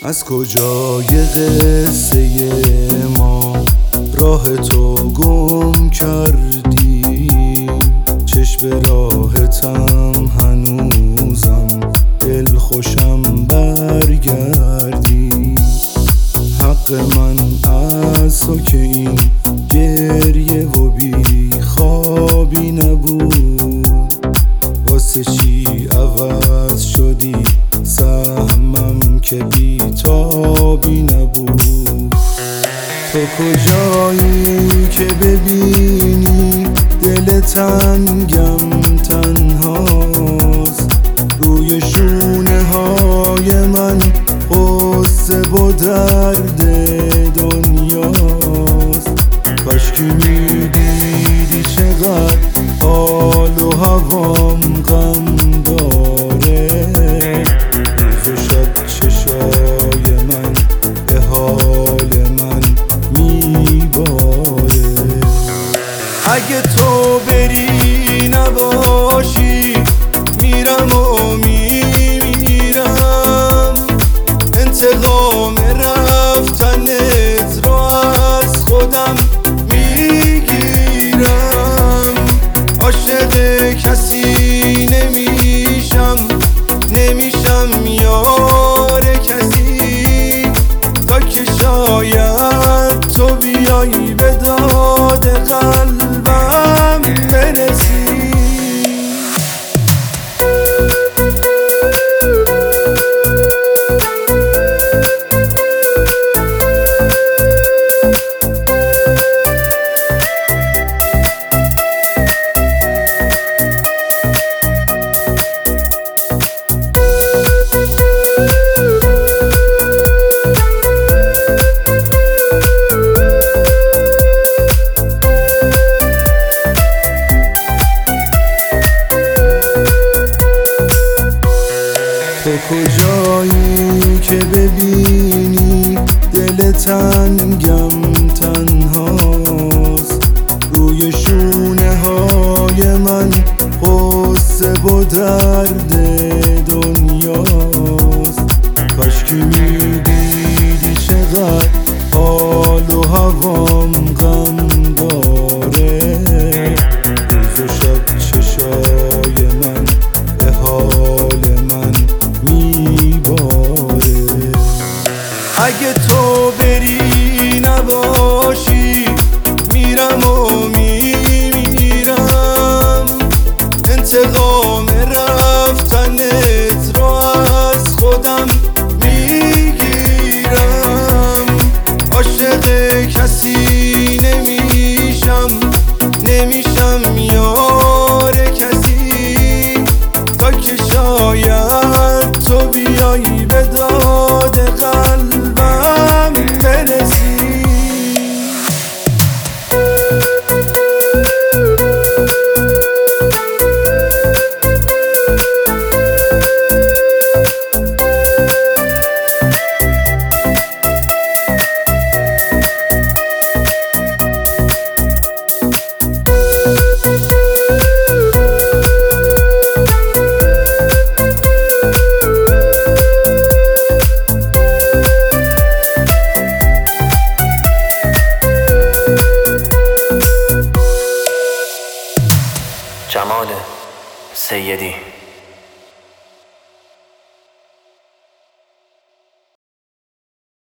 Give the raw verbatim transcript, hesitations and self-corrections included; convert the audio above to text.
از کجای قصه ما راه تو گم کردی؟ چشم به راهتم هنوزم، دل خوشم برگردی. حق من از تو که این گریه و بی خوابی نبود. واسه چی عوض شدی؟ سهمم که بی تابی نبود. تو کجایی که ببینی دل تنگم تنهاست؟ روی شونه های من قصه و درد دنیاست. کاش که میدیدی چقدر حال و هوام غم داره. روز و شب چشای من به حال من میباره. اگه تو بری نباشی میرم و میمیرم. انتقام رفتنت رو از خودم میگیرم. عاشق کسی نمیشم، نمیشم یار کسی، تا که شاید تو بیایی به داد قلبم برسی. تو کجایی که ببینی دل تنگم تنهاست؟ روی شونه های من قصه و درد دنیاست. کاش که میدیدی چقدر حال و هوام غم داره. روز و شب چشای من به حال من میباره. اگه تو بری نباشی میرم و میمیرم. انتقام رفتنت رو از خودم میگیرم. عاشق کسی نمیشم، نمیشم یار کسی، تا که شاید تو بیایی به داد قلبم برسی. جمال سیدی.